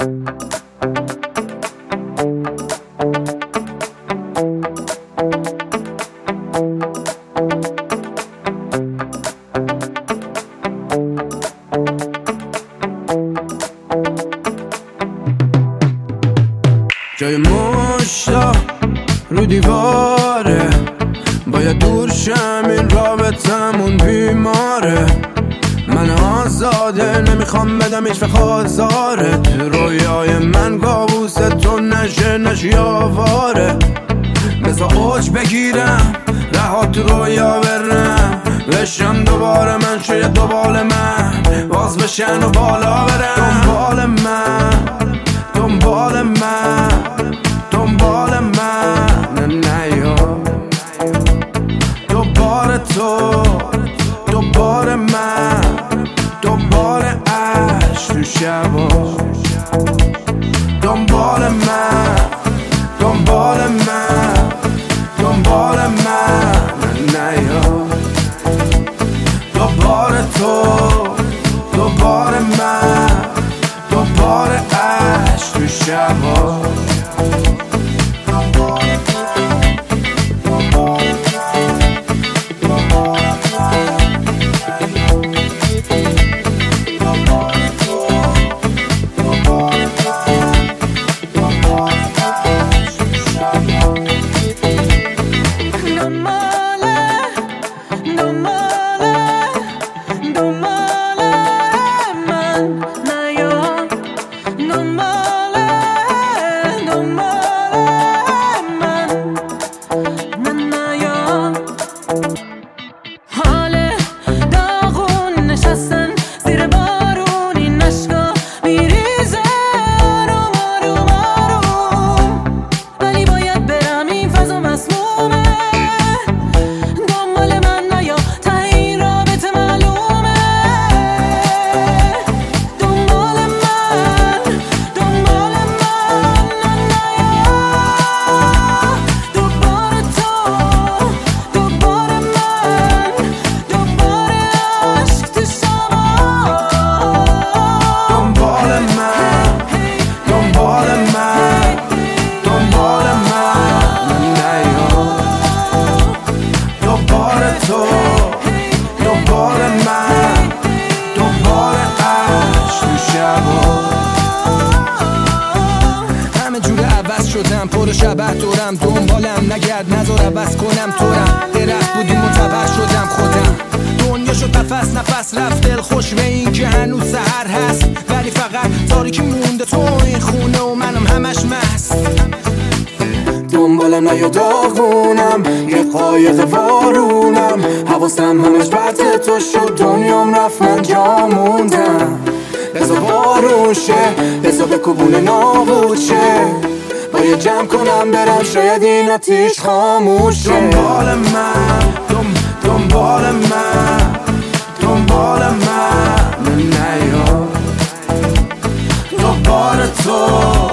جای مشتا رو دیواره، باید دور شم، این رابطمون بیماره. من آزاده نمیخوام بدم هیچ وقت آزارت. رویای من کابوس تو نشی آواره. بذار اوج بگیرم رها تو رویا برم، بشم دوباره من، شاید دوباره من باز بشن و بالا برم. دنبال من دنبال من دنبال من نیا، دوباره تو دوباره من، دوباره عشق تو شبا. دنبال من دنبال من دنبال من نیا، دوباره تو دوباره من، دوباره عشق تو شبا. همه جور عوض شدم، پر شبه دورم، دنبالم نگرد نذار عوض کنم تورم. درخت بودیم معتبر شدم خودم، دنیا شد نفس نفس رفت. دل خوش به این که هنوز سحر هست، ولی فقط تاریکی مونده تو این خونه و منم همش مست. دنبالم نیا داغونم، یه قایق وارونم، حواسم همش بد تو شد، دنیام رفت من جا موندم. بذار بارون شه، بذار به کوبون نابود شه، باید جمع کنم برم، شاید این آتیش خاموش شه. دنبال من دنبال من دنبال من نیا، دوباره تو